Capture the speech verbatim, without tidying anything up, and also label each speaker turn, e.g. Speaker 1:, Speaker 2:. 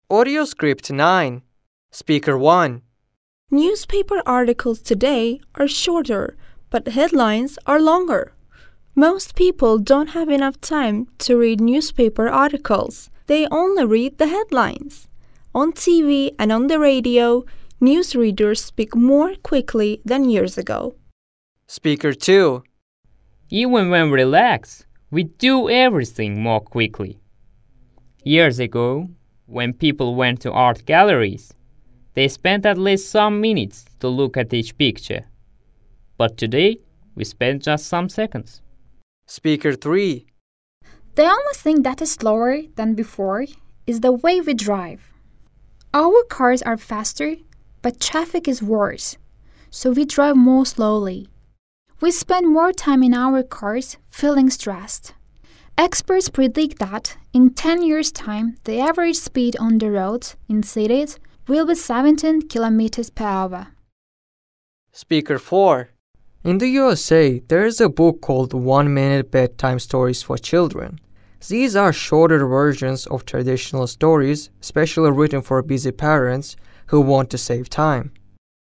Speaker 1: Audio script nine. Speaker one.
Speaker 2: Newspaper articles today are shorter, but headlines are longer. Most people don't have enough time to read newspaper articles. They only read the headlines. On T V and on the radio, newsreaders speak more quickly than years ago.
Speaker 1: Speaker two.
Speaker 3: Even when relaxed, we do everything more quickly. Years ago, when people went to art galleries, they spent at least some minutes to look at each picture. But today, we spend just some seconds.
Speaker 1: Speaker three.
Speaker 4: The only thing that is slower than before is the way we drive. Our cars are faster, but traffic is worse, so we drive more slowly. We spend more time in our cars feeling stressed. Experts predict that in ten years' time, the average speed on the roads in cities will be seventeen kilometers per hour.
Speaker 1: Speaker four. In the U S A, there is a book called One Minute Bedtime Stories for Children. These are shorter versions of traditional stories, specially written for busy parents who want to save time.